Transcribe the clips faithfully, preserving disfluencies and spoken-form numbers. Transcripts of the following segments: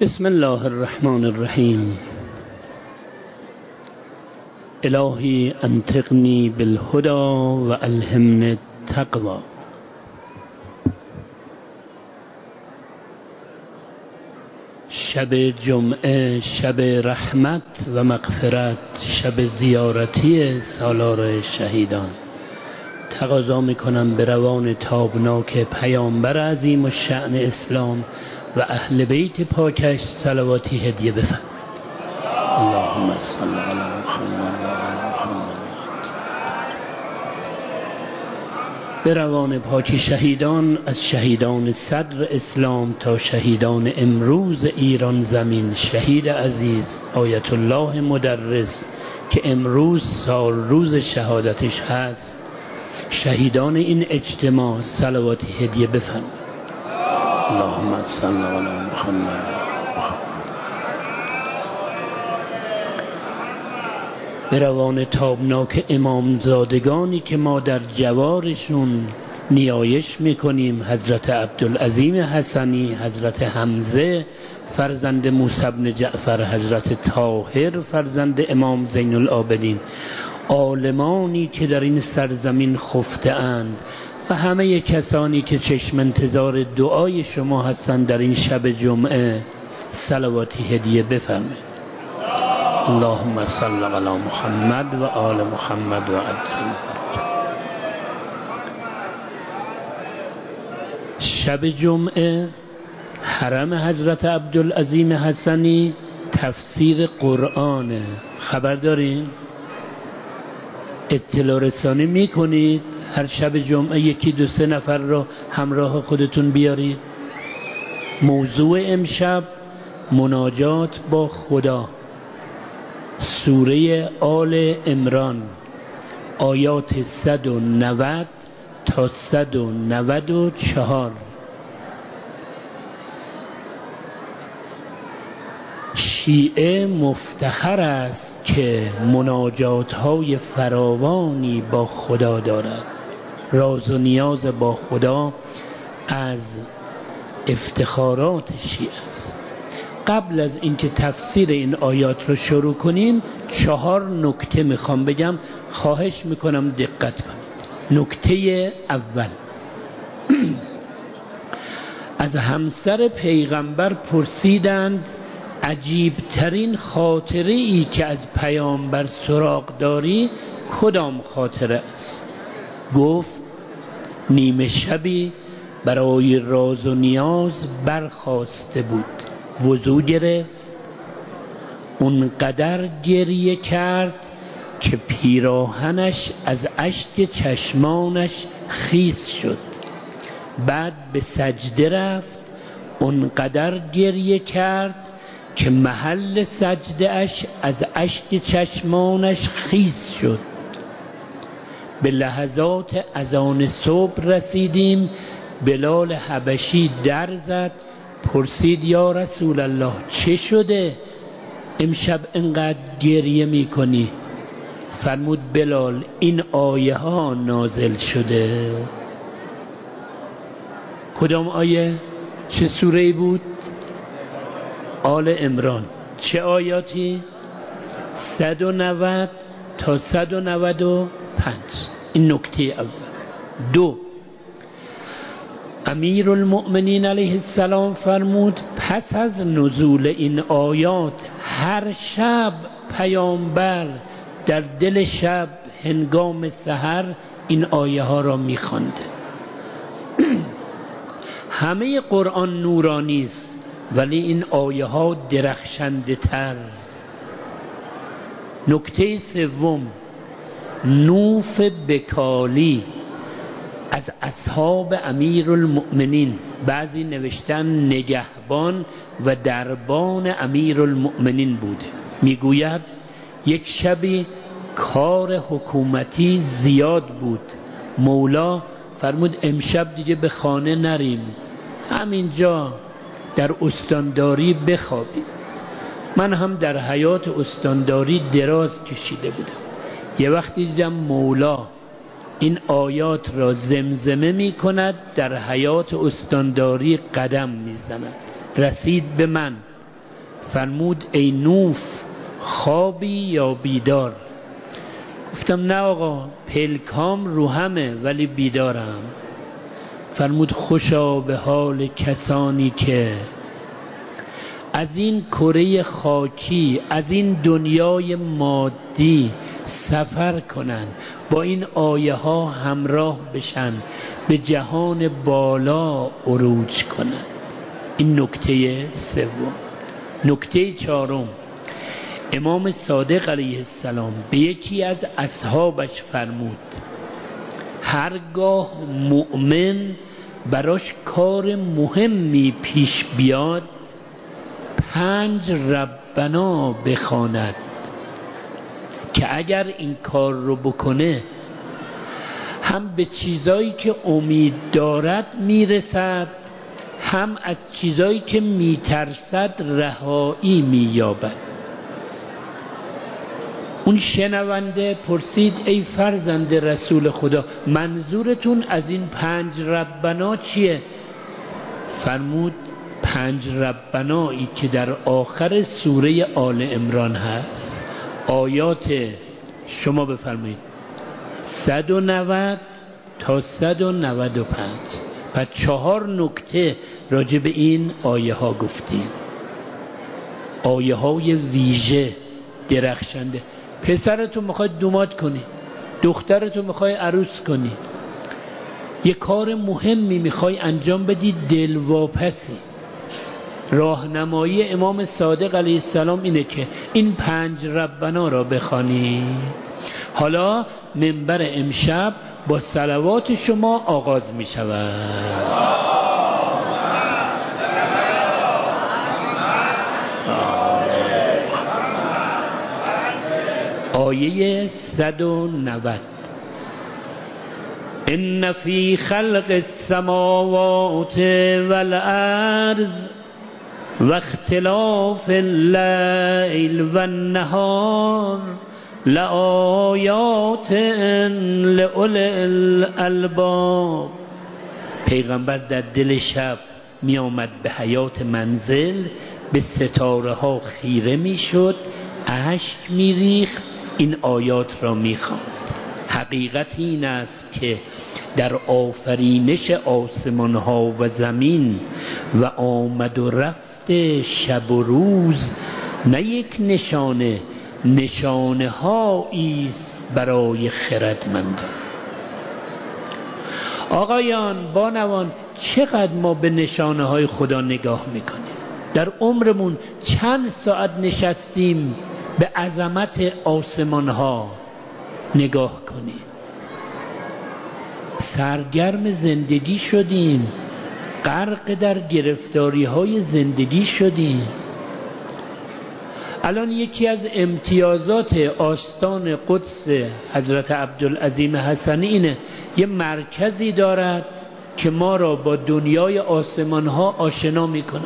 بسم الله الرحمن الرحیم. الهی انطقنی بالهدى و الهمنی التقوی. شب جمعه شب رحمت و مغفرت، شب زیارتی سالار شهیدان. تقاضا میکنم به روان تابناک پیامبر عظیم الشأن اسلام و اهل بیت پاکش صلواتی هدیه بفرمایید. اللهم صل علی محمد و آل محمد. به روان پاک شهیدان، از شهیدان صدر اسلام تا شهیدان امروز ایران زمین، شهید عزیز آیت الله مدرس که امروز سال روز شهادتش هست، شهیدان این اجتماع صلواتی هدیه بفرمایید. اللهم صل علی محمد. به روان تابناک امامزادگانی که ما در جوارشون نیایش میکنیم، حضرت عبدالعظیم حسنی، حضرت حمزه فرزند موسی بن جعفر، حضرت طاهر فرزند امام زین العابدین، عالمانی که در این سرزمین خفته اند و همه کسانی که چشم انتظار دعای شما هستند در این شب جمعه، صلواتی هدیه بفرمایید. اللهم صل علی محمد و آل محمد و عجل. شب جمعه حرم حضرت عبدالعظیم حسنی تفسیر قرآنه. خبر دارین؟ اطلاع رسانی میکنید؟ هر شب جمعه یکی دو سه نفر را همراه خودتون بیارید. موضوع امشب مناجات با خدا، سوره آل عمران، آیات صد و نود تا صد و نود و چهار. شیعه مفتخر است که مناجات های فراوانی با خدا دارد. راز و نیاز با خدا از افتخارات شیعه است. قبل از اینکه تفسیر این آیات رو شروع کنیم، چهار نکته میخوام بگم، خواهش میکنم دقت کنید. نکته اول، از همسر پیغمبر پرسیدند عجیب ترین خاطره ای که از پیامبر سراغ داری کدام خاطره است؟ گفت نیمه شبی برای راز و نیاز برخاسته بود، وضو گرفت، اونقدر گریه کرد که پیراهنش از اشک چشمانش خیس شد. بعد به سجده رفت، اونقدر گریه کرد که محل سجده اش از اشک چشمانش خیس شد. به لحظات اذان صبح رسیدیم. بلال حبشی در زد، پرسید یا رسول الله چه شده امشب انقدر گریه میکنی؟ فرمود بلال این آیه ها نازل شده. کدام آیه؟ چه سوره بود؟ آل عمران. چه آیاتی؟ صد و نود تا صد و نود و پنج. این نکته اول. دو، امیر المؤمنین علیه السلام فرمود پس از نزول این آیات هر شب پیامبر در دل شب هنگام سحر این آیه ها را می‌خواند. همه قرآن نورانی است ولی این آیه ها درخشنده تر. نکته سوم، نوف بکالی از اصحاب امیر المؤمنین، بعضی نوشتن نگهبان و دربان امیر المؤمنین بوده. میگوید یک شبی کار حکومتی زیاد بود، مولا فرمود امشب دیگه به خانه نریم، همینجا در استانداری بخوابیم. من هم در حیات استانداری دراز کشیده بودم. یه وقتی دیدم مولا این آیات را زمزمه می کند، در حیات استانداری قدم می زند. رسید به من، فرمود ای نوف خوابی یا بیدار؟ گفتم نه آقا، پلکام رو همه ولی بیدارم. فرمود خوشا به حال کسانی که از این کره خاکی، از این دنیای مادی سفر کنن، با این آیه ها همراه بشن، به جهان بالا عروج کنن. این نکته سوم. نکته چهارم، امام صادق علیه السلام به یکی از اصحابش فرمود هرگاه مؤمن براش کار مهمی پیش بیاد پنج ربنا بخواند که اگر این کار رو بکنه هم به چیزایی که امید دارد میرسد، هم از چیزایی که میترسد رهایی مییابد. اون شنونده پرسید ای فرزند رسول خدا، منظورتون از این پنج ربنا چیه؟ فرمود پنج ربنایی که در آخر سوره آل عمران هست، آیات شما بفرمایید صد و نود تا صد و نود و پنج. پس چهار نکته راجع به این آیه ها گفتیم، آیه های ویژه درخشنده. پسرتو میخوای دومات کنی، دخترتو میخوای عروس کنی، یه کار مهمی میخوای انجام بدی، دلواپسی، راهنمایی امام صادق علیه السلام اینه که این پنج ربنا را بخوانی. حالا منبر امشب با صلوات شما آغاز می شود. آیه صد و نود ان فی خلق السماوات والارض و اختلاف اللیل والنهار لآیات لأولی الالباب. پیغمبر در دل شب می آمد به حیات منزل، به ستاره ها خیره می شد، اشک می ریخت، این آیات را می خواند. حقیقت این است که در آفرینش آسمان ها و زمین و آمد و رفت شب و روز نه یک نشانه، نشانه هایی است برای خردمندان. آقایان بانوان، چقدر ما به نشانه های خدا نگاه میکنیم؟ در عمرمون چند ساعت نشستیم به عظمت آسمان ها نگاه کنیم؟ سرگرم زندگی شدیم، غرق در گرفتاری های زندگی شدیم. الان یکی از امتیازات آستان قدس حضرت عبدالعظیم حسنی اینه یه مرکزی دارد که ما را با دنیای آسمان ها آشنا می کند.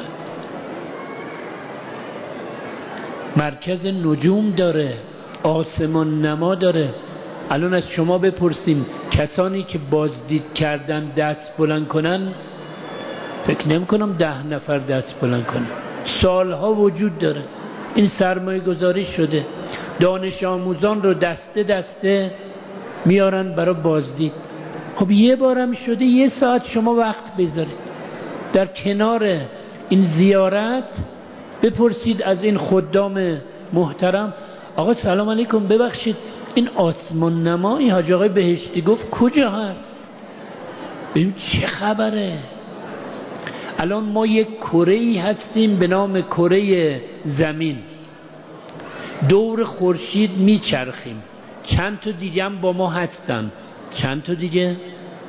مرکز نجوم داره، آسمان نما داره. الان از شما بپرسیم کسانی که بازدید کردن دست بلند کنن، فکر نمی کنم ده نفر دست بلند کنن. سالها وجود داره، این سرمایه گذاری شده، دانش آموزان رو دسته دسته میارن برای بازدید. خب یه بارم شده یه ساعت شما وقت بذارید در کنار این زیارت، بپرسید از این خدام محترم آقا سلام علیکم، ببخشید این آسمان نما این حاج آقای بهشتی گفت کجا هست؟ ببین چه خبره. الان ما یک کره‌ای هستیم به نام کره زمین، دور خورشید میچرخیم. چند تا دیگه هم با ما هستن، چند تا دیگه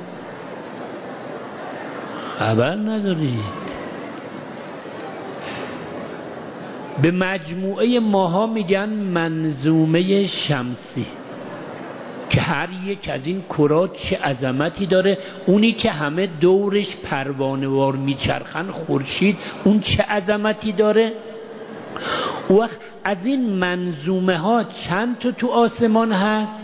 خبر ندارید. به مجموعه ماها میگن منظومه شمسی که هر یک از این کرات چه عظمتی داره. اونی که همه دورش پروانه‌وار میچرخن خورشید، اون چه عظمتی داره. وقت از این منظومه ها چند تا تو آسمان هست؟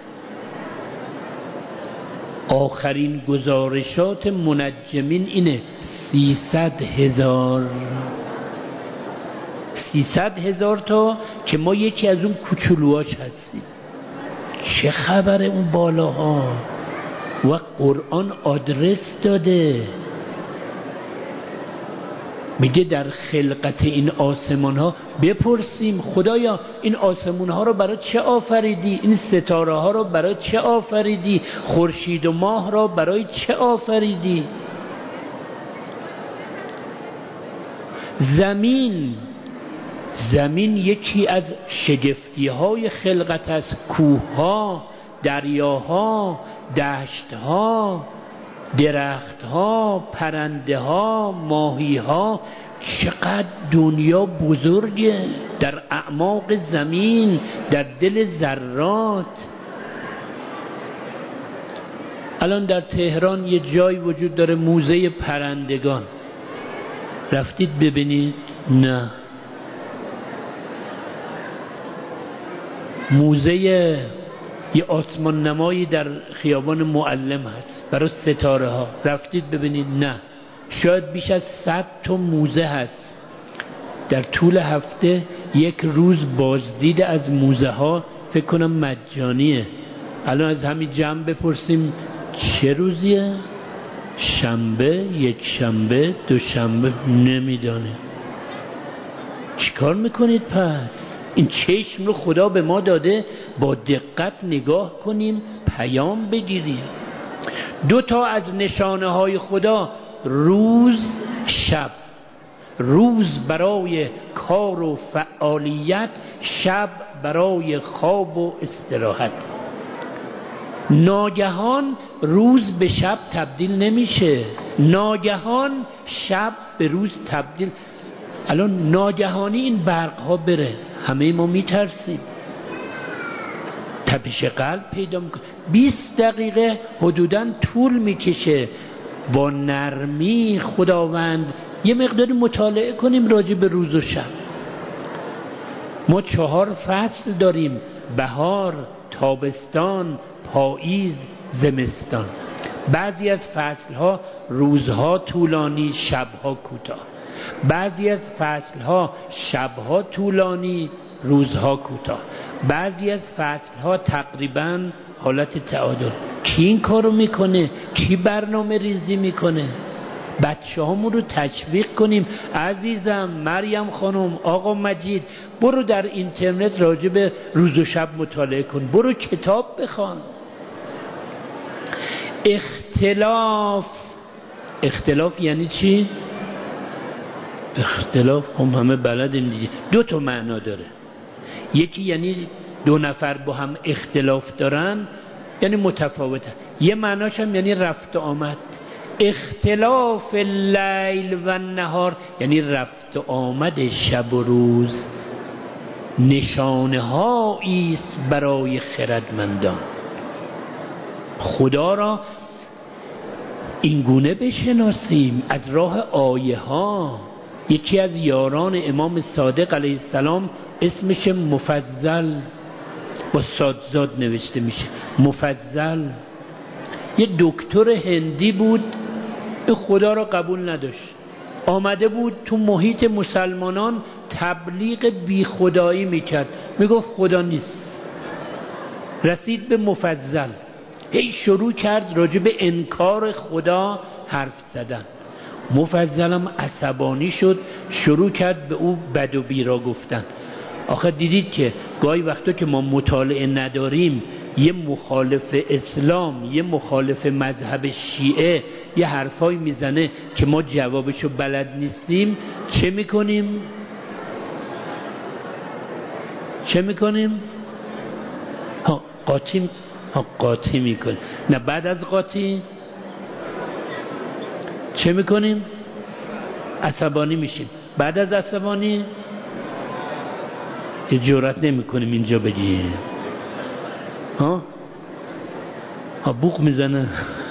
آخرین گزارشات منجمین اینه سیصد هزار سیصد هزار تا که ما یکی از اون کوچولوهاش هستیم. چه خبره اون بالاها؟ و قرآن آدرس داده، میگه در خلقت این آسمان ها بپرسیم خدایا این آسمان ها رو برای چه آفریدی؟ این ستاره ها رو برای چه آفریدی؟ خورشید و ماه را برای چه آفریدی؟ زمین زمین یکی از شگفتی های خلقت است. کوه ها، دریاها، دشت ها، درخت ها، پرنده ها، ماهی ها. چقدر دنیا بزرگه در اعماق زمین، در دل ذرات. الان در تهران یه جای وجود داره موزه پرندگان، رفتید ببینید؟ نه. موزه یه آسمان نمایی در خیابان معلم هست برای ستاره ها، رفتید ببینید؟ نه. شاید بیش از صد تا موزه هست. در طول هفته یک روز بازدید از موزه ها فکر کنم مجانیه. الان از همین جمع بپرسیم چه روزیه؟ شنبه، یک شنبه، دو شنبه، نمیدانه. چیکار میکنید پس؟ این چشم رو خدا به ما داده، با دقت نگاه کنیم، پیام بگیریم. دو تا از نشانه های خدا، روز، شب. روز برای کار و فعالیت، شب برای خواب و استراحت. ناگهان روز به شب تبدیل نمیشه، ناگهان شب به روز تبدیل. الان ناگهانی این برق ها بره، همه ما میترسیم، تپش قلب پیدا میکنه. بیست دقیقه حدوداً طول میکشه. با نرمی خداوند یه مقداری مطالعه کنیم راجع به روز و شب. ما چهار فصل داریم: بهار، تابستان، پاییز، زمستان. بعضی از فصلها روزها طولانی، شبها کوتاه. بعضی از فصلها شبها طولانی، روزها کوتاه. بعضی از فصلها تقریبا حالت تعادل. کی این کارو میکنه؟ کی برنامه ریزی میکنه؟ بچه همون رو تشویق کنیم. عزیزم، مریم خانم، آقا مجید، برو در اینترنت راجع به روز و شب مطالعه کن، برو کتاب بخوان. اختلاف اختلاف یعنی چی؟ اختلاف هم همه بلدیم دیگه. دو تا معنا داره. یکی یعنی دو نفر با هم اختلاف دارن، یعنی متفاوتن. یه معناش هم یعنی رفت و آمد. اختلاف اللیل و النهار یعنی رفت و آمد شب و روز. نشانه هایی است برای خردمندان. خدا را این گونه بشناسیم از راه آیه ها. یکی از یاران امام صادق علیه السلام اسمش مفضل، با صادزاد نوشته میشه، مفضل. یه دکتر هندی بود، خدا را قبول نداشت، آمده بود تو محیط مسلمانان تبلیغ بی خدایی میکرد، میگفت خدا نیست. رسید به مفضل، هی شروع کرد راجع به انکار خدا حرف زدن. مفضلم عصبانی شد، شروع کرد به او بد و بیرا گفتن. آخه دیدید که گاهی وقتا که ما مطالعه نداریم، یه مخالف اسلام، یه مخالف مذهب شیعه یه حرفایی میزنه که ما جوابشو بلد نیستیم، چه میکنیم؟ چه میکنیم؟ ها قاطی ها قاطی میکنیم. نه، بعد از قاطی چه میکنیم؟ عصبانی میشیم. بعد از عصبانی یه جرأت نمیکنیم اینجا بگیم. ها ها بوق میزنه.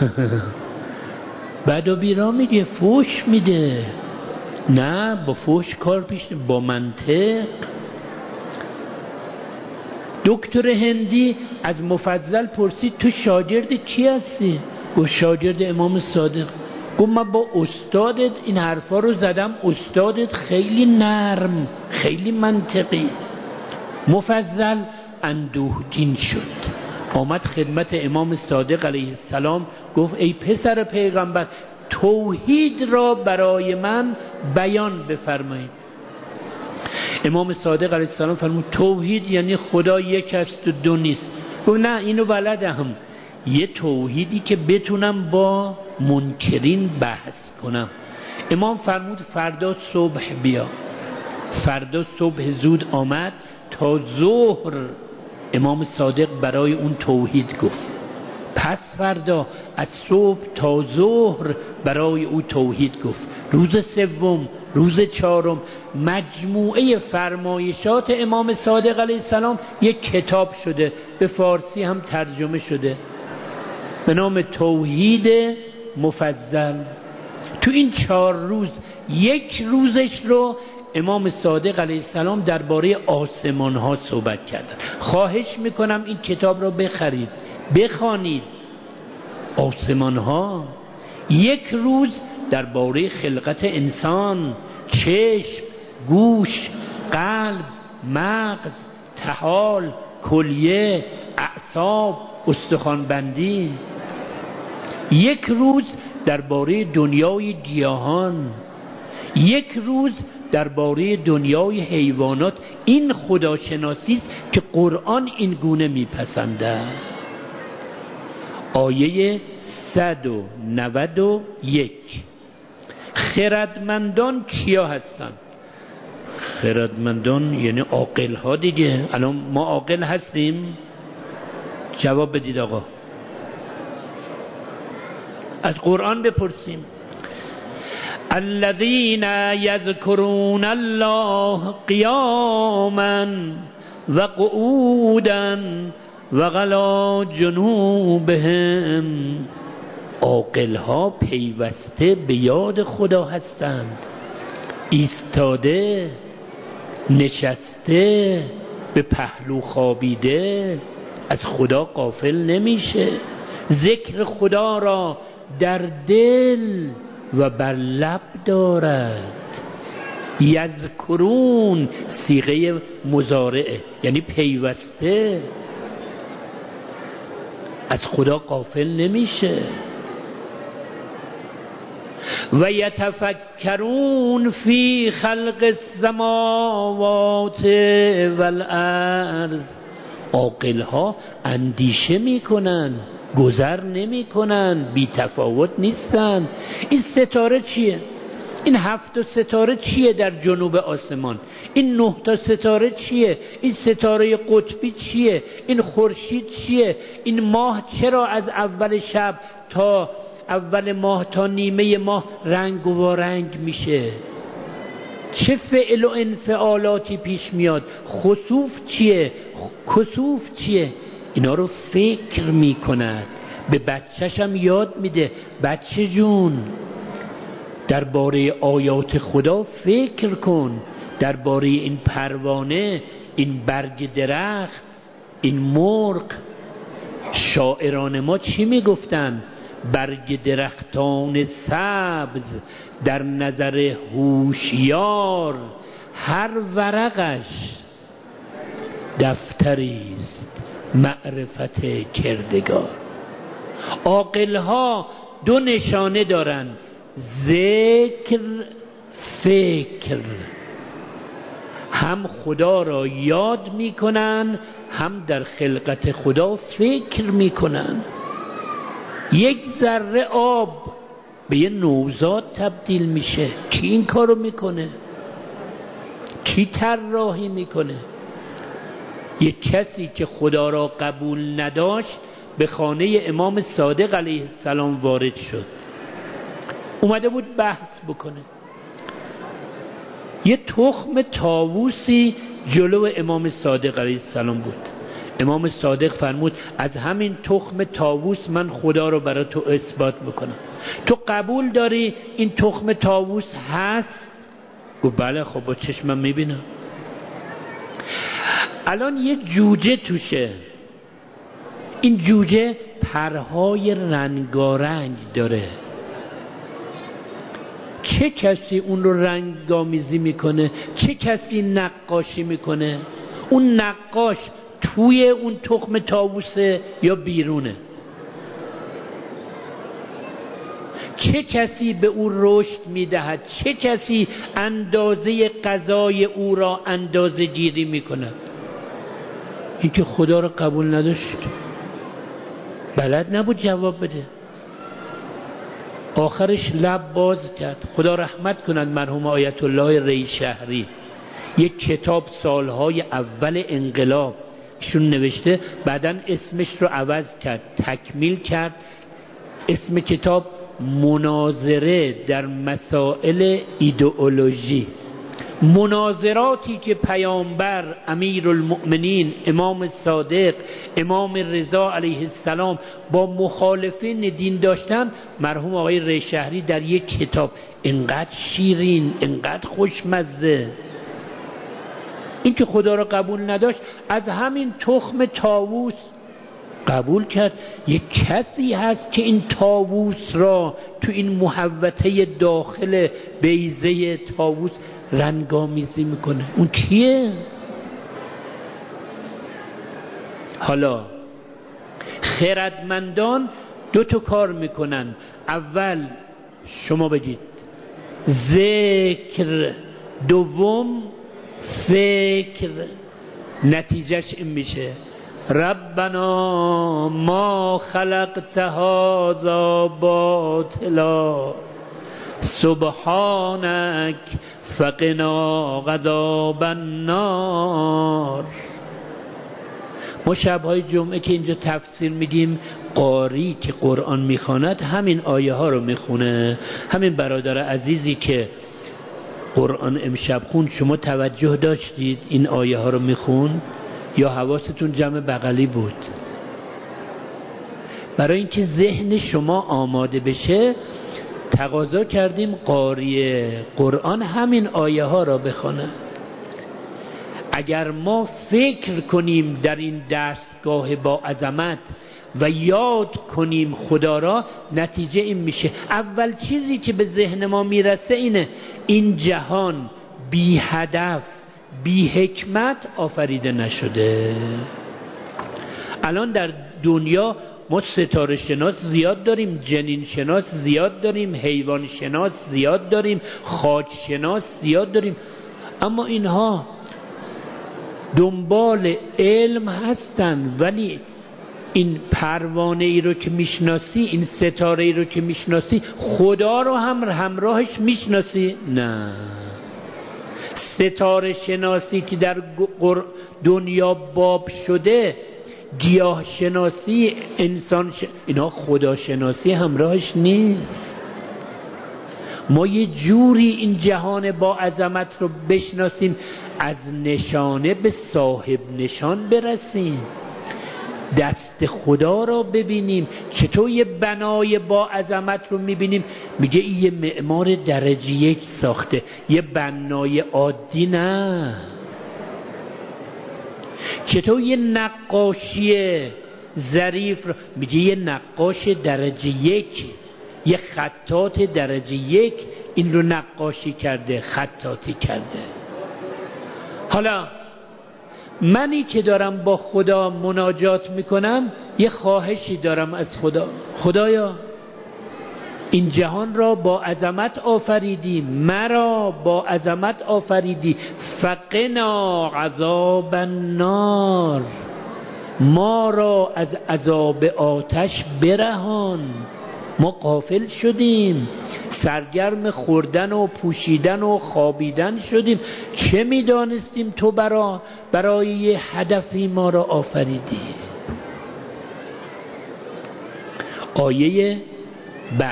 بعد و بیرا میگه، فوش میده. نه، با فوش کار پیش، با منطق. دکتر هندی از مفضل پرسید تو شاگرد کی هستی؟ گفت شاگرد امام صادق. گفت من با استادت این حرفا رو زدم، استادت خیلی نرم، خیلی منطقی. مفضل اندوهگین شد، آمد خدمت امام صادق علیه السلام، گفت ای پسر پیغمبر توحید را برای من بیان بفرمایید. امام صادق علیه السلام فرمود توحید یعنی خدا یک است و دو نیست. گفت نه اینو بلدم، یه توحیدی که بتونم با منکرین بحث کنم. امام فرمود فردا صبح بیا. فردا صبح زود آمد، تا ظهر امام صادق برای اون توحید گفت. پس فردا از صبح تا ظهر برای او توحید گفت. روز سوم، روز چهارم مجموعه فرمایشات امام صادق علیه السلام یک کتاب شده، به فارسی هم ترجمه شده به نام توحید مفضل. تو این چهار روز یک روزش رو امام صادق علیه السلام درباره آسمان ها صحبت کردن. خواهش میکنم این کتاب رو بخرید، بخوانید. آسمان ها یک روز درباره خلقت انسان، چشم، گوش، قلب، مغز، طحال، کلیه، اعصاب، استخوانبندی. یک روز درباره دنیای گیاهان، یک روز درباره دنیای حیوانات. این خداشناسی است که قرآن این گونه میپسنده. آیه صد و نود و یک. خردمندان کیا هستن؟ خردمندان یعنی عاقل ها دیگه. الان ما عاقل هستیم؟ جواب بدید آقا، از قرآن بپرسیم. الذين يذكرون الله قياما وقعودا وعلى جنوبهم. عاقل ها پیوسته به یاد خدا هستند، ایستاده، نشسته، به پهلو خوابیده، از خدا غافل نمیشه. ذکر خدا را در دل و بر لب دارد. یذکرون صیغه مضارعه یعنی پیوسته، از خدا غافل نمیشه. و یتفکرون فی خلق السماوات والارض. عاقل ها اندیشه میکنن، گذر نمی کنن، بی تفاوت نیستن. این ستاره چیه؟ این هفت تا ستاره چیه در جنوب آسمان؟ این نه تا ستاره چیه؟ این ستاره قطبی چیه؟ این خورشید چیه؟ این ماه چرا از اول شب تا اول ماه تا نیمه ماه رنگ و رنگ میشه؟ چه فعل و انفعالاتی پیش میاد؟ خسوف چیه؟ کسوف چیه؟ اینا رو فکر میکند، به بچه‌ش هم یاد میده. بچه جون درباره آیات خدا فکر کن، درباره این پروانه، این برگ درخت، این مرغ. شاعران ما چی میگفتن؟ برگ درختان سبز در نظر هوشیار، هر ورقش دفتریست معرفت کردگار. عاقل‌ها دو نشانه دارند، ذکر، فکر. هم خدا را یاد میکنن، هم در خلقت خدا فکر میکنن. یک ذره آب به یه نوزاد تبدیل میشه. کی این کارو میکنه؟ کی طراحی میکنه؟ یک کسی که خدا را قبول نداشت به خانه امام صادق علیه السلام وارد شد، اومده بود بحث بکنه. یه تخم طاووسی جلو امام صادق علیه السلام بود. امام صادق فرمود از همین تخم طاووس من خدا رو برای تو اثبات بکنم. تو قبول داری این تخم طاووس هست؟ گفت بله. خب با چشمم میبینم. الان یه جوجه توشه. این جوجه پرهای رنگارنگ داره. چه کسی اون رو رنگامیزی میکنه؟ چه کسی نقاشی میکنه؟ اون نقاش توی اون تخم طاووسه یا بیرونه؟ چه کسی به او رشد میدهد؟ چه کسی اندازه غذای او را اندازه گیری میکند؟ این که خدا را قبول نداشت، بلد نبود جواب بده، آخرش لب باز کرد. خدا رحمت کند مرحوم آیت الله ری شهری، یک کتاب سالهای اول انقلاب ایشون نوشته، بعداً اسمش رو عوض کرد، تکمیل کرد. اسم کتاب مناظره در مسائل ایدئولوژی. مناظراتی که پیامبر امیرالمؤمنین امام صادق امام رضا علیه السلام با مخالفین دین داشتن، مرحوم آقای ری شهری در یک کتاب، انقدر شیرین، انقدر خوشمزه. این که خدا را قبول نداشت، از همین تخم طاووس قبول کرد. یک کسی هست که این طاووس را تو این محوطه داخل بیضه طاووس رنگامیزی میکنه. اون کیه؟ حالا خردمندان دو تا کار میکنن. اول شما بگید ذکر، دوم فکر. نتیجهش این میشه ربنا ما خلقت هذا باطلا سبحانک فقنا عذاب النار. ما شبهای جمعه که اینجا تفسیر میگیم، قاری که قرآن میخواند همین آیه ها رو میخونه. همین برادر عزیزی که قرآن امشب خون، شما توجه داشتید این آیه ها رو میخون یا حواستون جمع بغلی بود؟ برای اینکه ذهن شما آماده بشه تقاضا کردیم قاری قرآن همین آیه ها را بخونه. اگر ما فکر کنیم در این دستگاه با عظمت و یاد کنیم خدا را، نتیجه این میشه. اول چیزی که به ذهن ما میرسه اینه این جهان بی هدف بی حکمت آفریده نشده. الان در دنیا ما ستاره شناس زیاد داریم، جنین شناس زیاد داریم، حیوان شناس زیاد داریم، خاک شناس زیاد داریم، اما اینها دنبال علم هستن. ولی این پروانه ای رو که میشناسی، این ستاره ای رو که میشناسی، خدا رو هم همراهش میشناسی؟ نه. ستاره شناسی که در دنیا باب شده، گیاه شناسی، انسان ش... اینا خدا شناسی همراهش نیست. ما یه جوری این جهان با عظمت رو بشناسیم، از نشانه به صاحب نشان برسیم، دست خدا رو ببینیم. چطور یه بنای با عظمت رو میبینیم میگه این یه معمار درجه یک ساخته، یه بنای عادی نه. چطور یه نقاشی ظریف رو میگه یه نقاش درجه یک، یه خطاط درجه یک این رو نقاشی کرده، خطاطی کرده. حالا منی که دارم با خدا مناجات میکنم یه خواهشی دارم از خدا. خدایا این جهان را با عظمت آفریدی، مرا با عظمت آفریدی، فقنا عذاب النار، ما را از عذاب آتش برهان. ما غافل شدیم، سرگرم خوردن و پوشیدن و خوابیدن شدیم. چه میدانستیم تو برا برای یه هدفی ما را آفریدی. آیه بعد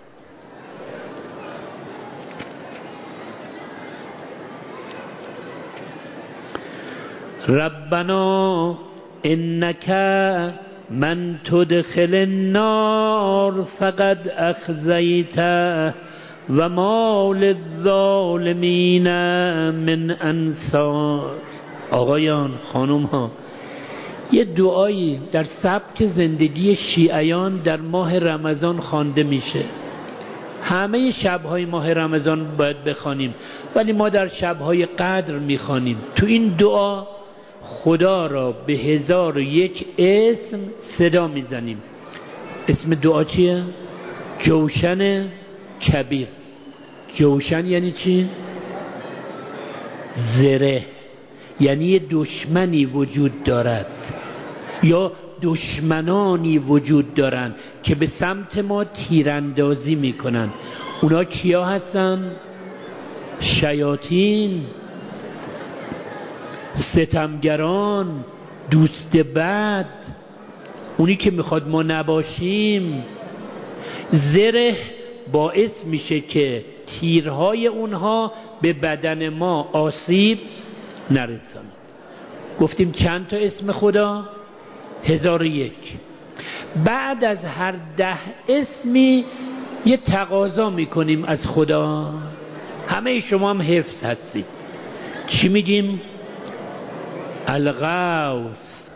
ربنا انک من تدخل النار فقد اخزیته و ما للظالمین من انصار. آقایان، خانم ها، یه دعایی در سبک زندگی شیعیان در ماه رمضان خوانده میشه. همه شب‌های ماه رمضان باید بخوانیم، ولی ما در شب‌های قدر میخوانیم. تو این دعا خدا را به هزار و یک اسم صدا میزنیم. اسم دعا چیه؟ جوشن کبیر. جوشن یعنی چی؟ زره، یعنی یه دشمنی وجود دارد یا دشمنانی وجود دارند که به سمت ما تیراندازی میکنن. اونا کیا هستن؟ شیاطین، ستمگران، دوست بد، اونی که میخواد ما نباشیم. زره باعث میشه که تیرهای اونها به بدن ما آسیب نرساند. گفتیم چند تا اسم خدا؟ هزار و یک. بعد از هر ده اسمی یه تقاضا میکنیم از خدا. همه شما هم حفظ هستید. چی میگیم؟ الغوث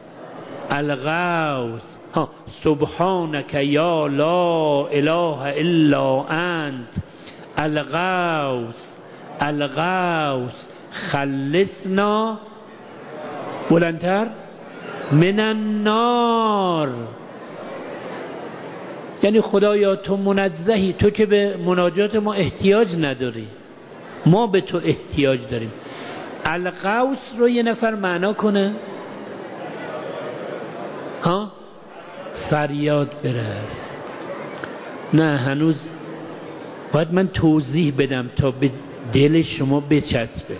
الغوث ها سبحانك یا لا اله الا انت الغوث الغوث خلصنا بلندتر من النار. یعنی خدایا تو منزهی، تو که به مناجات ما احتیاج نداری، ما به تو احتیاج داریم. الغوث رو یه نفر معنا کنه. ها فریاد برس. نه هنوز باید من توضیح بدم تا به دل شما بچسبه.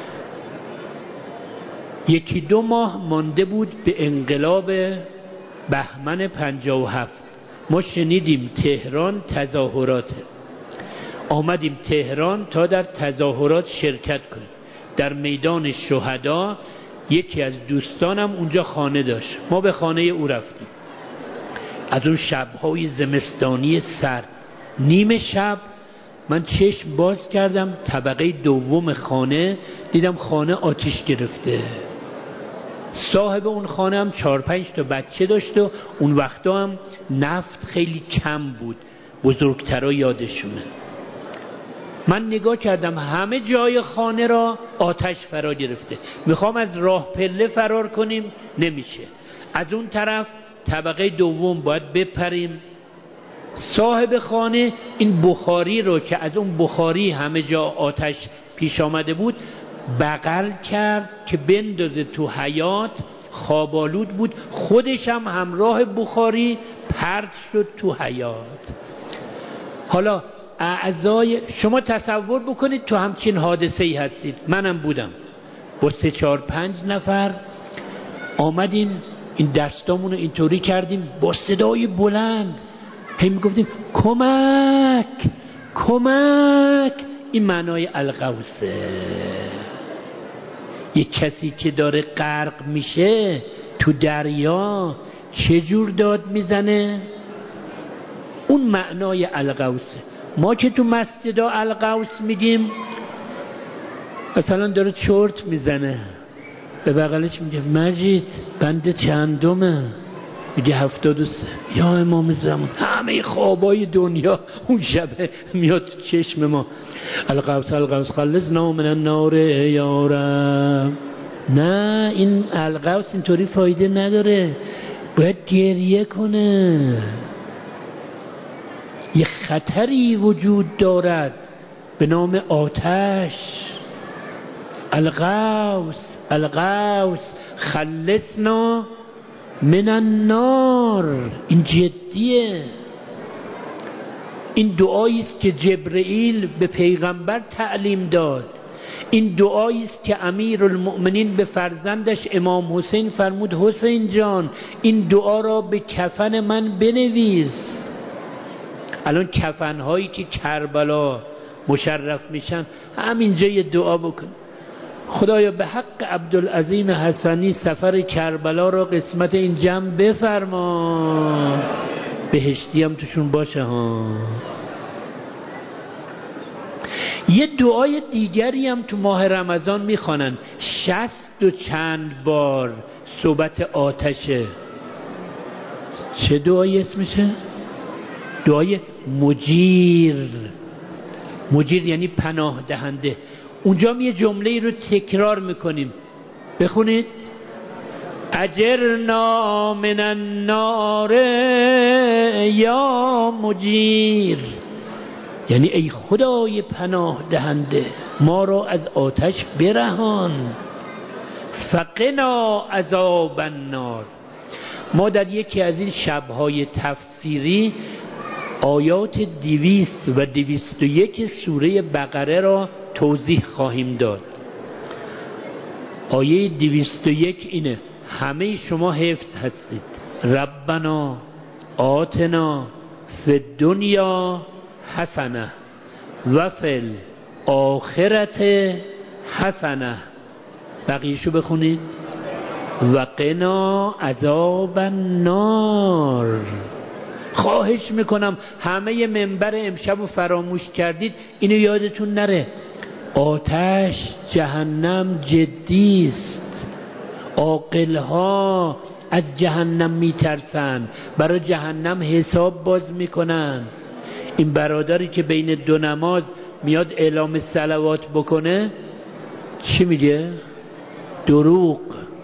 یکی دو ماه مانده بود به انقلاب بهمن پنجاه و هفت. ما شنیدیم تهران تظاهراته، آمدیم تهران تا در تظاهرات شرکت کنیم. در میدان شهدا یکی از دوستانم اونجا خانه داشت، ما به خانه او رفتیم. از اون شب‌های زمستانی سرد، نیمه شب من چشم باز کردم، طبقه دوم خانه دیدم خانه آتش گرفته. صاحب اون خانه هم چهار پنج تا بچه داشت و اون وقتا هم نفت خیلی کم بود، بزرگترا یادشونه. من نگاه کردم همه جای خانه را آتش فرا گرفته. میخوام از راه پله فرار کنیم، نمیشه. از اون طرف طبقه دوم باید بپریم. صاحب خانه این بخاری رو که از اون بخاری همه جا آتش پیش آمده بود بغل کرد که بندازه تو حیاط. خوابالود بود، خودش هم همراه بخاری پرت شد تو حیاط. حالا اعضای شما تصور بکنید تو همچین حادثه ای هستید. منم بودم، با سه چهار پنج نفر آمدیم این دستامونو اینطوری کردیم با صدای بلند، هی میگفتیم کمک کمک. این معنای الغوثه. یک کسی که داره غرق میشه تو دریا چه جور داد میزنه؟ اون معنای الغوثه. ما که تو مسجدا الغوث میگیم، مثلا داره چرت میزنه، به بغلش میگه مجید بند چندمه؟ میگه هفتاد و سه. یا امام زمان. همه خوابای دنیا اون شب میاد تو چشم ما. الغوث الغوث خلصنا من النار یا رب. نه، این الغوث اینطوری فایده نداره، باید گریه کنه. یه خطری وجود دارد به نام آتش. الغوث الغوث خلصنا من النار. این جدیه. این دعایی است که جبرئیل به پیغمبر تعلیم داد. این دعایی است که امیرالمؤمنین به فرزندش امام حسین فرمود حسین جان این دعا را به کفن من بنویس. الان کفنهایی که کربلا مشرف میشن همینجا یه دعا بکن. خدایا به حق عبدالعظیم حسنی سفر کربلا را قسمت این جمع بفرما، بهشتی هم توشون باشه ها. یه دعای دیگری هم تو ماه رمضان میخوانن، شصت و چند بار صحبت آتشه. چه دعایی اسمشه؟ دعای مجیر. مجیر یعنی پناه دهنده. اونجا یه جمله رو تکرار میکنیم، بخونید: اجرنا من النار یا مجیر، یعنی ای خدای پناه دهنده ما را از آتش برهان. فقنا عذاب النار. ما در یکی از این شبهای تفسیری آیات دویست و دویست و یک سوره بقره را توضیح خواهیم داد. آیه دویست و یک اینه، همه شما حفظ هستید: ربنا آتنا فی الدنیا حسنه و فی الاخرة حسنه. بقیه‌شو بخونید: و قنا عذاب النار. خواهش میکنم همه منبر امشب رو فراموش کردید، اینو یادتون نره. آتش جهنم جدی است. عاقل‌ها از جهنم میترسن، برای جهنم حساب باز میکنن. این برادری که بین دو نماز میاد اعلام صلوات بکنه چی میگه؟ دروغ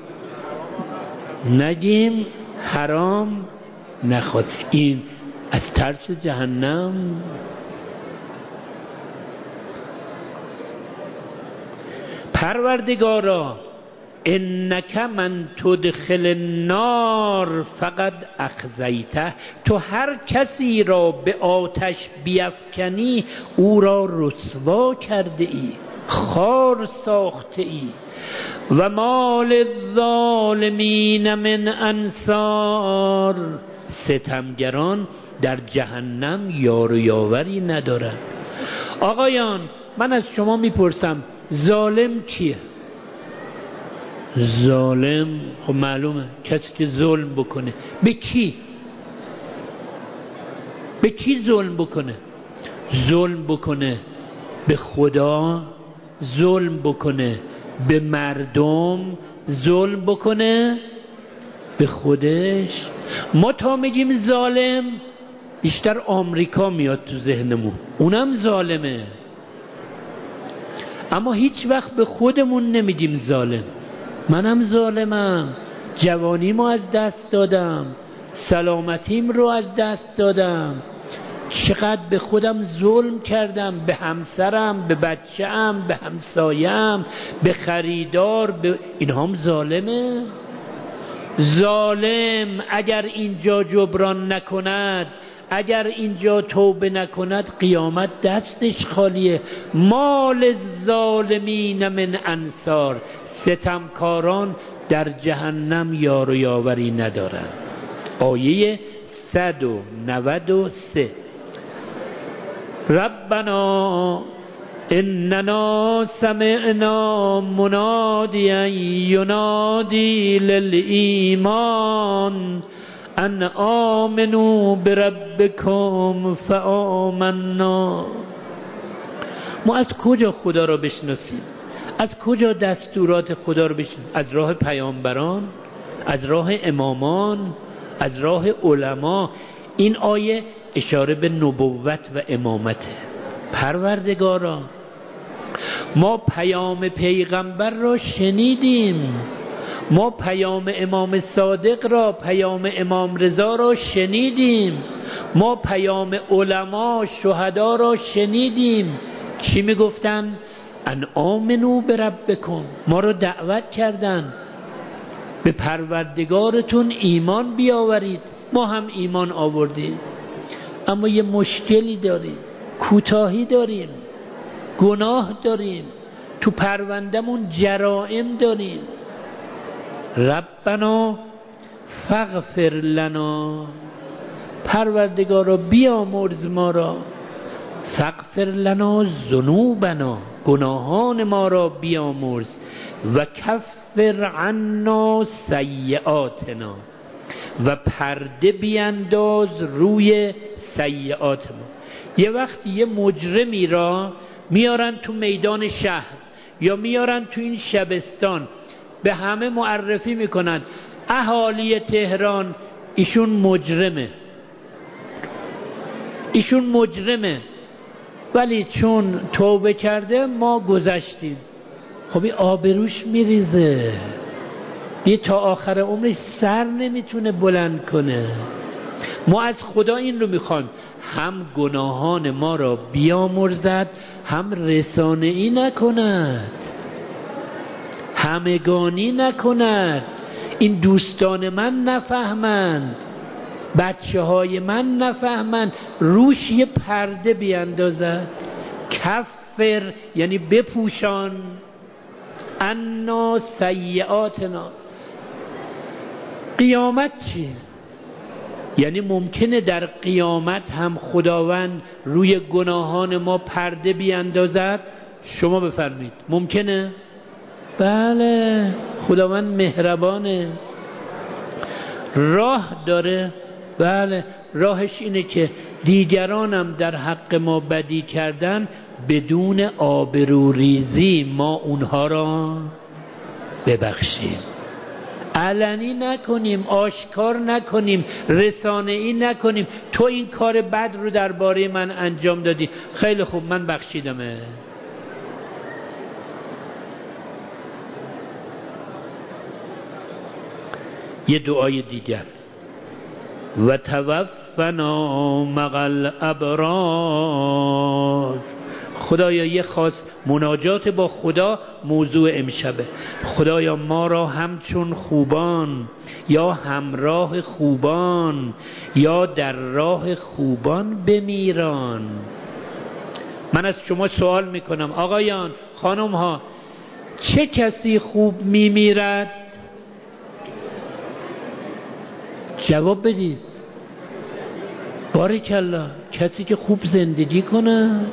نگیم، حرام نخورد. این از ترس جهنم. پروردگارا انک من تدخل النار فقد اخزیته، تو هر کسی را به آتش بیفکنی او را رسوا کرده ای، خار ساخته ای. و ما للظالمین من انصار، ستمگران در جهنم یار و یاوری ندارند. آقایان من از شما میپرسم ظالم کیه؟ ظالم خب معلومه کسی که ظلم بکنه. به کی؟ به کی ظلم بکنه؟ ظلم بکنه به خدا، ظلم بکنه به مردم، ظلم بکنه به خودش. ما تا میگیم ظالم بیشتر آمریکا میاد تو ذهنمون، اونم ظالمه، اما هیچ وقت به خودمون نمیگیم ظالم. منم ظالمم، جوانیمو از دست دادم، سلامتیم رو از دست دادم، چقدر به خودم ظلم کردم، به همسرم، به بچه‌ام، به همسایم، به خریدار، به اینها هم ظالمه. ظالم اگر اینجا جبران نکند، اگر اینجا توبه نکند، قیامت دستش خالیه. مال الظالمین من انصار، ستمکاران در جهنم یار و یاوری ندارند. آیه صد و نود و سه. ربنا اننا سمعنا منادیا ینادی للایمان ان آمنوا بربکم فآمنا. ما از کجا خدا را بشناسیم؟ از کجا دستورات خدا رو بشناسیم؟ از راه پیامبران، از راه امامان، از راه علما. این آیه اشاره به نبوت و امامته. پروردگارا ما پیام پیغمبر را شنیدیم، ما پیام امام صادق را، پیام امام رضا را شنیدیم، ما پیام علما شهدا را شنیدیم. چی میگفتن؟ ان آمنو بربکم، ما را دعوت کردند به پروردگارتون ایمان بیاورید. ما هم ایمان آوردیم، اما یه مشکلی داریم، کوتاهی داریم، گناه داریم، تو پروندمون جرائم داریم. ربنا فاغفر لنا، پروردگارا بیامرز ما را، فاغفر لنا ذنوبنا، گناهان ما را بیامرز، و کفر عنا سیئاتنا، و پرده بیانداز روی سیئات ما. یه وقت یه مجرمی را میارن تو میدان شهر یا میارن تو این شبستان، به همه معرفی میکنن اهالی تهران ایشون مجرمه. ایشون مجرمه ولی چون توبه کرده ما گذشتیم. خب این آبروش میریزه، یه تا آخر عمرش سر نمیتونه بلند کنه. ما از خدا این رو میخوایم هم گناهان ما را بیامرزد، هم رسانه‌ای نکند، همگانی نکند، این دوستان من نفهمند، بچه های من نفهمند، روش یه پرده بیاندازد. کفر یعنی بپوشان، انا سیئاتنا. قیامت چیه؟ یعنی ممکنه در قیامت هم خداوند روی گناهان ما پرده بیاندازد؟ شما بفرمایید ممکنه؟ بله، خداوند مهربانه، راه داره. بله، راهش اینه که دیگرانم در حق ما بدی کردن، بدون آبروریزی ما اونها را ببخشیم، علنی نکنیم، آشکار نکنیم، رسانه‌ای نکنیم. تو این کار بد رو درباره من انجام دادی، خیلی خوب من بخشیدمه. یه دعای دیگر، و توفنا مع الابرار. خدایا یه خاص مناجات با خدا موضوع امشبه. خدایا ما را همچون خوبان، یا همراه خوبان، یا در راه خوبان بمیران. من از شما سوال میکنم آقایان، خانم ها، چه کسی خوب میمیرد؟ جواب بدید. بارکالله، کسی که خوب زندگی کند.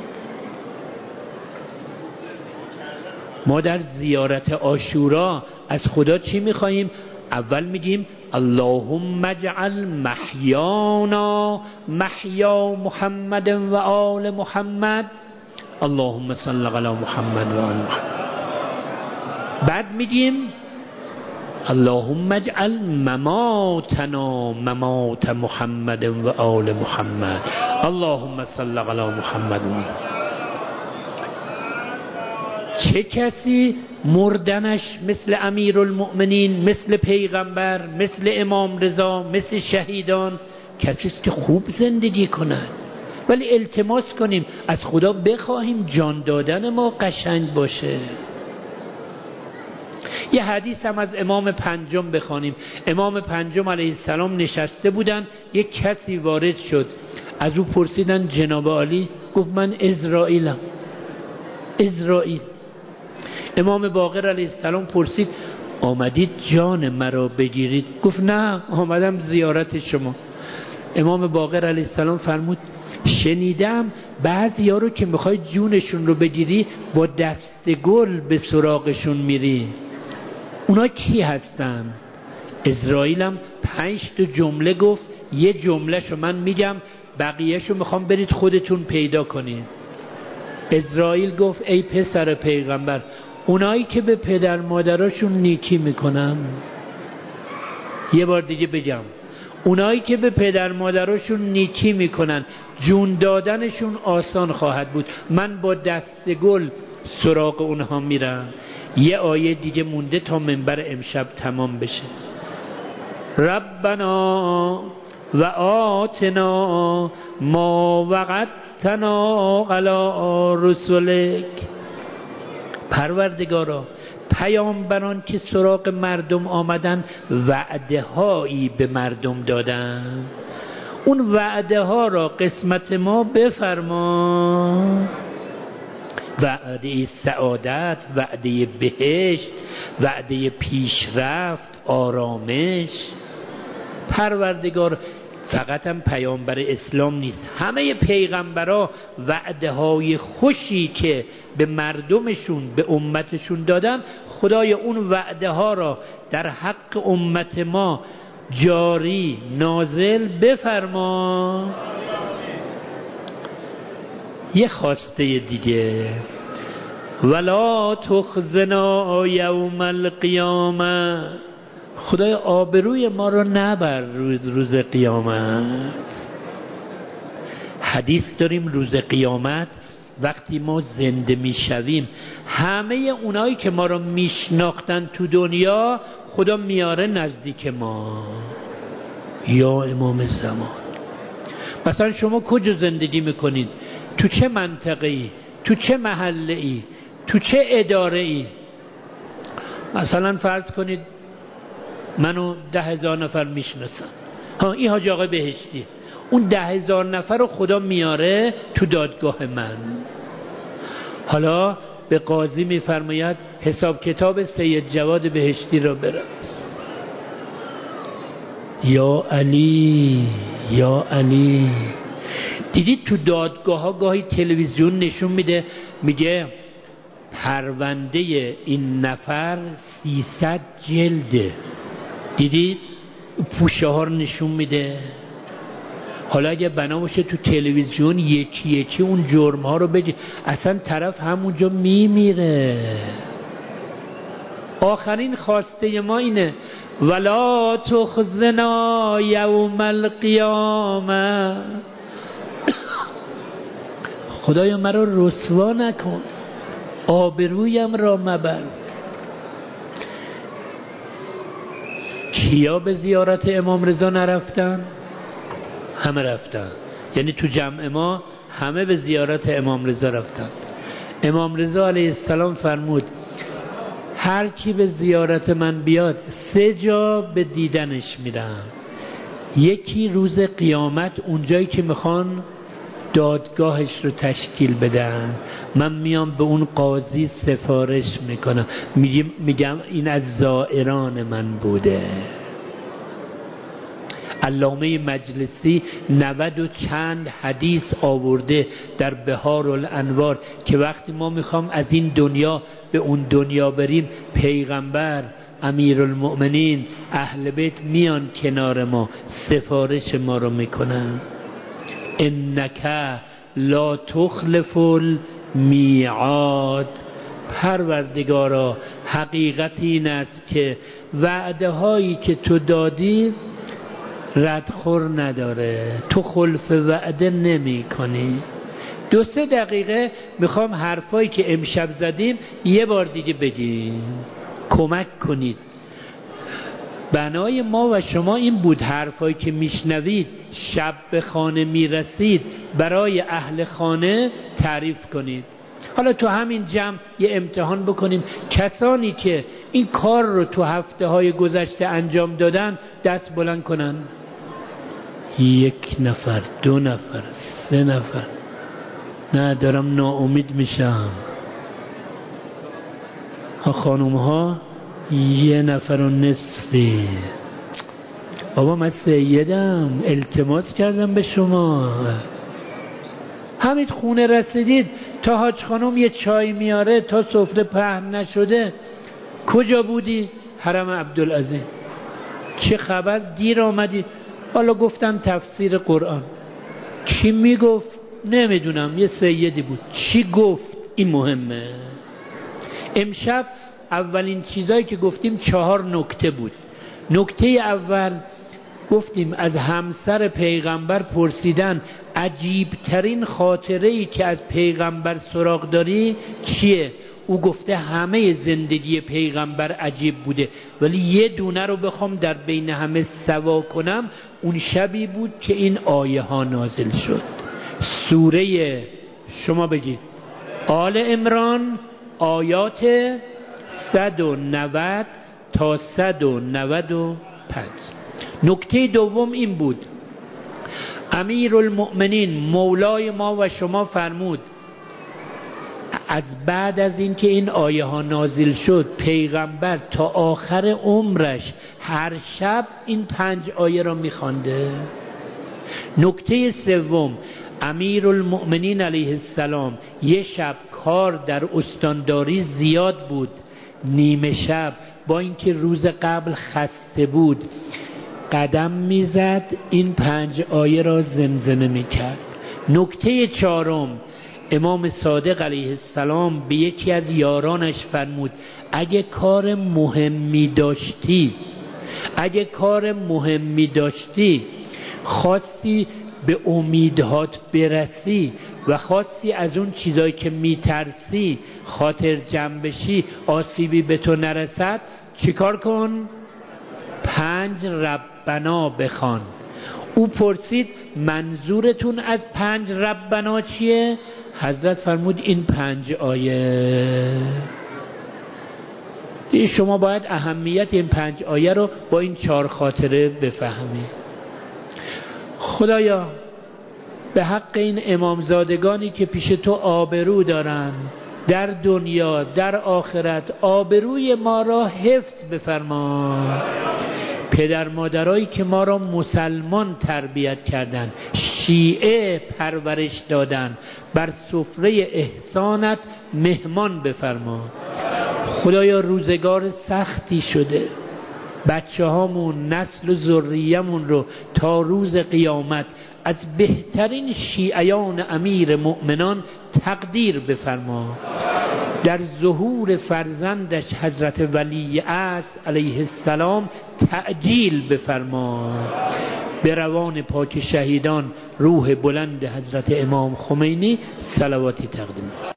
ما در زیارت عاشورا از خدا چی میخواییم؟ اول میگیم اللهم اجعل محیانا محیا محمد و آل محمد، اللهم صل علی محمد و آل محمد. بعد میگیم اللهم اجعل مماتنا ممات محمد و آل محمد، اللهم صل علی محمد. چه کسی مردنش مثل امیرالمؤمنین، مثل پیغمبر، مثل امام رضا، مثل شهیدان؟ کسی است که خوب زندگی کند. ولی التماس کنیم از خدا بخواهیم جان دادن ما قشنگ باشه. یه حدیث هم از امام پنجم بخوانیم. امام پنجم علیه السلام نشسته بودن، یک کسی وارد شد، از او پرسیدن جناب عالی؟ گفت من اسرائیلم. اسرائیل. امام باقر علیه السلام پرسید آمدید جان مرا بگیرید؟ گفت نه، آمدم زیارت شما. امام باقر علیه السلام فرمود شنیدم بعضیا رو که میخوای جونشون رو بگیری با دست گل به سراغشون میری. اونا کی هستن؟ اسرائیلم پنج تا جمله گفت، یه جمله شو من میگم، بقیه شو میخوام برید خودتون پیدا کنید. اسرائیل گفت ای پسر پیغمبر، اونایی که به پدر مادراشون نیکی میکنن. یه بار دیگه بگم، اونایی که به پدر مادراشون نیکی میکنن جون دادنشون آسان خواهد بود. من با دست گل سراغ اونها میرم. یه آیه دیگه مونده تا منبر امشب تمام بشه. ربنا و آتنا ما وعدتنا علی رسولک. پروردگارا، پیامبران که سراغ مردم آمدن وعده هایی به مردم دادن، اون وعده ها را قسمت ما بفرما. وعده سعادت، وعده بهشت، وعده پیشرفت، آرامش. پروردگار، فقط هم پیامبر اسلام نیست، همه پیغمبرها وعده های خوشی که به مردمشون، به امتشون دادن، خدای اون وعده ها را در حق امت ما جاری نازل بفرما. یه خواسته دیگه، ولا تخزنا یوم القیامه. خدای آبروی ما رو نبر روز روز قیامت. حدیث داریم روز قیامت وقتی ما زنده میشویم همه اونایی که ما رو میشناختن تو دنیا خدا میاره نزدیک ما. یا امام زمان، مثلا شما کجا زندگی میکنید؟ تو چه منطقه ای؟ تو چه محله ای؟ تو چه اداره ای؟ مثلا فرض کنید منو ده هزار نفر میشناسن، ها این حاج آقا بهشتی، اون ده هزار نفر رو خدا میاره تو دادگاه من. حالا به قاضی میفرماید حساب کتاب سید جواد بهشتی رو برس. یا علی یا علی. دیدید تو دادگاه ها گاهی تلویزیون نشون میده میگه پرونده این نفر سیصد جلده. دیدید پوشه ها رو نشون میده. حالا اگه بنا باشه تو تلویزیون یکی یکی اون جرم ها رو بگی، اصلا طرف همونجا میمیره. آخرین خواسته ما اینه ولا تخزنا یوم القیامه، خدایا مرا رسوا نکن، آبرویم را مبر. کیا به زیارت امام رضا نرفتن؟ همه رفتن. یعنی تو جمع ما همه به زیارت امام رضا رفتن. امام رضا علیه السلام فرمود هر کی به زیارت من بیاد سه جا به دیدنش میرم. یکی روز قیامت اونجایی که میخوان دادگاهش رو تشکیل بدن، من میام به اون قاضی سفارش میکنم، میگم این از زائران من بوده. علامه مجلسی نود و چند حدیث آورده در بهار الانوار که وقتی ما میخوام از این دنیا به اون دنیا بریم، پیغمبر، امیرالمؤمنین، اهل بیت میان کنار ما سفارش ما رو میکنن. انک لا تخلف المیعاد. پروردگارا حقیقت این است که وعده هایی که تو دادی ردخور نداره، تو خلف وعده نمی کنی. دو سه دقیقه میخوام حرفایی که امشب زدیم یه بار دیگه بگیم، کمک کنید. بنای ما و شما این بود حرفایی که میشنوید شب به خانه میرسید برای اهل خانه تعریف کنید. حالا تو همین جمع یه امتحان بکنیم، کسانی که این کار رو تو هفته های گذشته انجام دادن دست بلند کنن. یک نفر، دو نفر، سه نفر. نه دارم ناامید میشم. ها خانوم ها یه نفر و نصفی. بابا من سیدم، التماس کردم به شما. همین خونه رسیدید تا حاج خانم یه چای میاره تا سفره پهن نشده. کجا بودی؟ حرم عبدالعظیم. چه خبر دیر آمدی؟ حالا گفتم تفسیر قرآن. کی میگفت؟ نمیدونم، یه سیدی بود. چی گفت؟ این مهمه. امشب اولین چیزایی که گفتیم چهار نکته بود. نکته اول گفتیم از همسر پیغمبر پرسیدن عجیب ترین خاطره ای که از پیغمبر سراغ داری چیه؟ او گفته همه زندگی پیغمبر عجیب بوده، ولی یه دونه رو بخوام در بین همه سوا کنم، اون شبی بود که این آیه ها نازل شد. سوره شما بگید آل عمران، آیات صد و نود تا صد و نود و پنج. نکته دوم این بود امیرالمؤمنین مولای ما و شما فرمود از بعد از این که این آیه ها نازل شد پیغمبر تا آخر عمرش هر شب این پنج آیه را میخوانده. نکته سوم امیرالمؤمنین علیه السلام یه شب کار در استانداری زیاد بود، نیمه شب با اینکه روز قبل خسته بود قدم میزد این پنج آیه را زمزمه میکرد. نکته چهارم امام صادق علیه السلام به یکی از یارانش فرمود اگه کار مهمی داشتی اگه کار مهمی داشتی خواستی به امیدهات برسی و خواستی از اون چیزایی که میترسی خاطر جمع بشی، آسیبی به تو نرسد، چیکار کن؟ پنج ربنا بخوان. او پرسید منظورتون از پنج ربنا چیه؟ حضرت فرمود این پنج آیه. شما باید اهمیت این پنج آیه رو با این چهار خاطره بفهمید. خدایا به حق این امامزادگانی که پیش تو آبرو دارن در دنیا در آخرت، آبروی ما را حفظ بفرما. پدر مادرایی که ما را مسلمان تربیت کردن، شیعه پرورش دادن، بر سفره احسانت مهمان بفرما. خدایا روزگار سختی شده، بچه هامون نسل و ذریه‌مون رو تا روز قیامت از بهترین شیعیان امیر مؤمنان تقدیر بفرما. در ظهور فرزندش حضرت ولی عصر علیه السلام تعجیل بفرما. به روان پاک شهیدان روح بلند حضرت امام خمینی صلواتی تقدیم.